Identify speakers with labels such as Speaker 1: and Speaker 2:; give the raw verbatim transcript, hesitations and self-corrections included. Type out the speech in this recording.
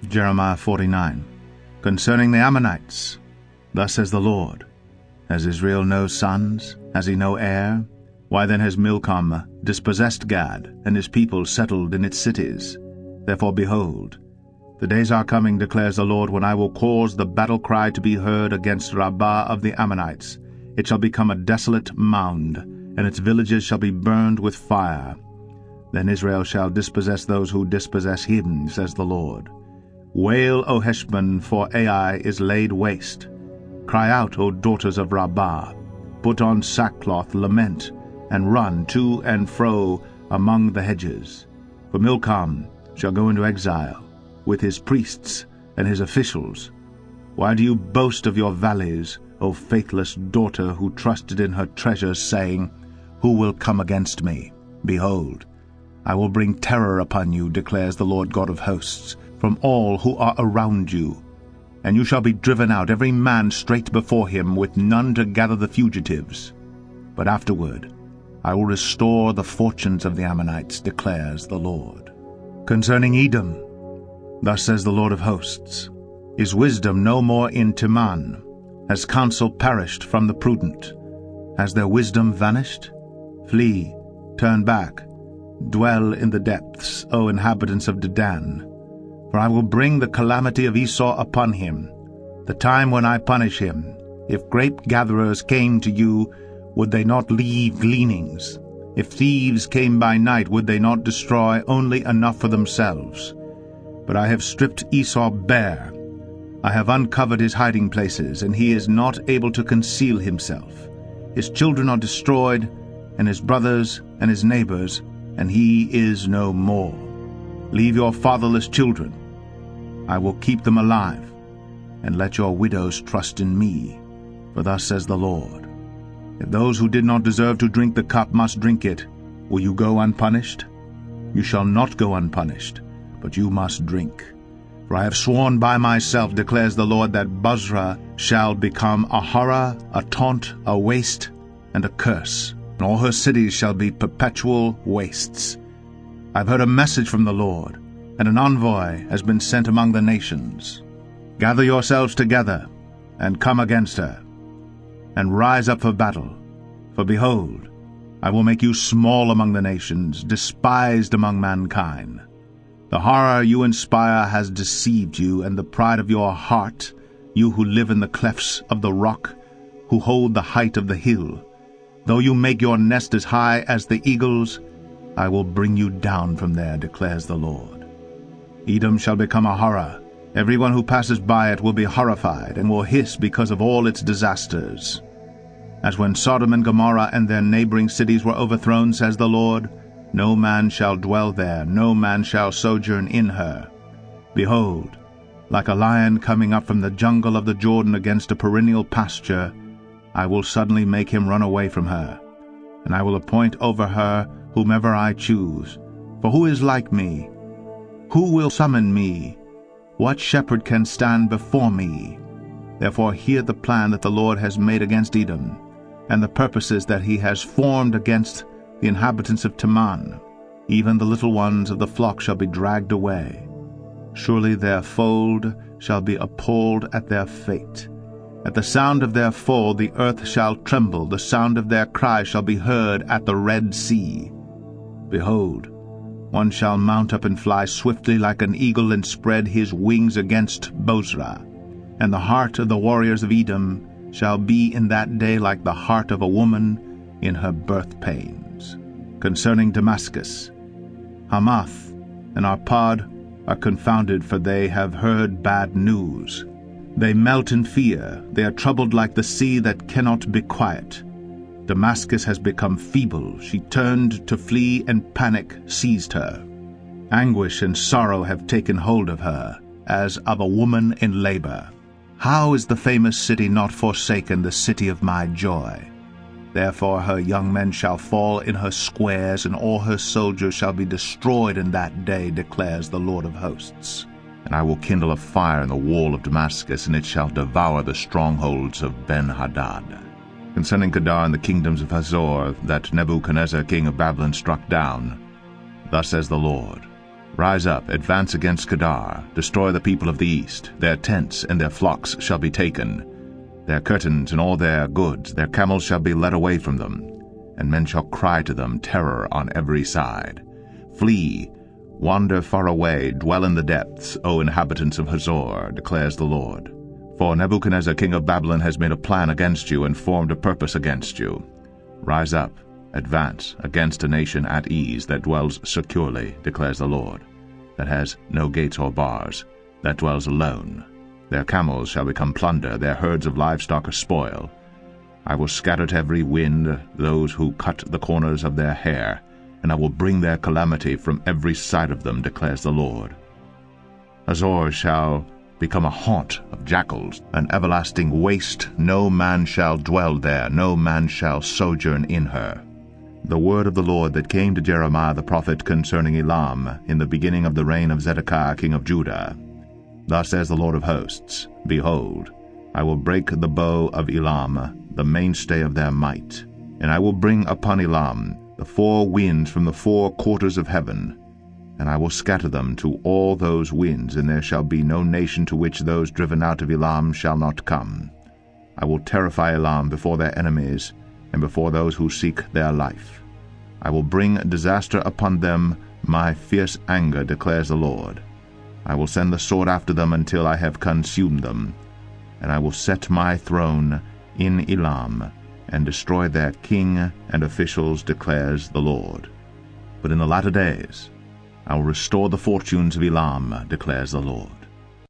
Speaker 1: Jeremiah forty-nine. Concerning the Ammonites, thus says the Lord, Has Israel no sons? Has he no heir? Why then has Milcom dispossessed Gad, and his people settled in its cities? Therefore, behold, the days are coming, declares the Lord, when I will cause the battle cry to be heard against Rabbah of the Ammonites. It shall become a desolate mound, and its villages shall be burned with fire. Then Israel shall dispossess those who dispossess him, says the Lord. Wail, O Heshbon, for Ai is laid waste. Cry out, O daughters of Rabbah. Put on sackcloth, lament, and run to and fro among the hedges. For Milcom shall go into exile, with his priests and his officials. Why do you boast of your valleys, O faithless daughter who trusted in her treasures, saying, Who will come against me? Behold, I will bring terror upon you, declares the Lord God of hosts, from all who are around you. And you shall be driven out, every man straight before him, with none to gather the fugitives. But afterward I will restore the fortunes of the Ammonites, declares the Lord. Concerning Edom, thus says the Lord of hosts, Is wisdom no more in Teman? Has counsel perished from the prudent? Has their wisdom vanished? Flee, turn back, dwell in the depths, O inhabitants of Dedan. For I will bring the calamity of Esau upon him, the time when I punish him. If grape-gatherers came to you, would they not leave gleanings? If thieves came by night, would they not destroy only enough for themselves? But I have stripped Esau bare. I have uncovered his hiding places, and he is not able to conceal himself. His children are destroyed, and his brothers and his neighbors, and he is no more. Leave your fatherless children. I will keep them alive, and let your widows trust in me. For thus says the Lord, If those who did not deserve to drink the cup must drink it, will you go unpunished? You shall not go unpunished, but you must drink. For I have sworn by myself, declares the Lord, that Bozrah shall become a horror, a taunt, a waste, and a curse, and all her cities shall be perpetual wastes. I have heard a message from the Lord, and an envoy has been sent among the nations. Gather yourselves together, and come against her, and rise up for battle. For behold, I will make you small among the nations, despised among mankind. The horror you inspire has deceived you, and the pride of your heart, you who live in the clefts of the rock, who hold the height of the hill. Though you make your nest as high as the eagles, I will bring you down from there, declares the Lord. Edom shall become a horror. Everyone who passes by it will be horrified, and will hiss because of all its disasters. As when Sodom and Gomorrah and their neighboring cities were overthrown, says the Lord, no man shall dwell there, no man shall sojourn in her. Behold, like a lion coming up from the jungle of the Jordan against a perennial pasture, I will suddenly make him run away from her, and I will appoint over her whomever I choose. For who is like me? Who will summon me? What shepherd can stand before me? Therefore hear the plan that the Lord has made against Edom, and the purposes that he has formed against the inhabitants of Teman. Even the little ones of the flock shall be dragged away. Surely their fold shall be appalled at their fate. At the sound of their fall the earth shall tremble, the sound of their cry shall be heard at the Red Sea. Behold, one shall mount up and fly swiftly like an eagle, and spread his wings against Bozrah. And the heart of the warriors of Edom shall be in that day like the heart of a woman in her birth pains. Concerning Damascus, Hamath and Arpad are confounded, for they have heard bad news. They melt in fear, they are troubled like the sea that cannot be quiet. Damascus has become feeble, she turned to flee, and panic seized her. Anguish and sorrow have taken hold of her, as of a woman in labor. How is the famous city not forsaken, the city of my joy? Therefore her young men shall fall in her squares, and all her soldiers shall be destroyed in that day, declares the Lord of hosts. And I will kindle a fire in the wall of Damascus, and it shall devour the strongholds of Ben-Hadad. Concerning Kedar and the kingdoms of Hazor, that Nebuchadnezzar king of Babylon struck down, thus says the Lord, Rise up, advance against Kedar, destroy the people of the east. Their tents and their flocks shall be taken. Their curtains and all their goods, their camels shall be led away from them. And men shall cry to them terror on every side. Flee, wander far away, dwell in the depths, O inhabitants of Hazor, declares the Lord. For Nebuchadnezzar king of Babylon has made a plan against you and formed a purpose against you. Rise up, advance against a nation at ease that dwells securely, declares the Lord, that has no gates or bars, that dwells alone. Their camels shall become plunder, their herds of livestock a spoil. I will scatter to every wind those who cut the corners of their hair, and I will bring their calamity from every side of them, declares the Lord. Hazor shall become a haunt of jackals, an everlasting waste. No man shall dwell there, no man shall sojourn in her. The word of the Lord that came to Jeremiah the prophet concerning Elam in the beginning of the reign of Zedekiah king of Judah. Thus says the Lord of hosts, Behold, I will break the bow of Elam, the mainstay of their might, and I will bring upon Elam the four winds from the four quarters of heaven, and I will scatter them to all those winds, and there shall be no nation to which those driven out of Elam shall not come. I will terrify Elam before their enemies, and before those who seek their life. I will bring disaster upon them, my fierce anger, declares the Lord. I will send the sword after them until I have consumed them, and I will set my throne in Elam, and destroy their king and officials, declares the Lord. But in the latter days I will restore the fortunes of Elam, declares the Lord.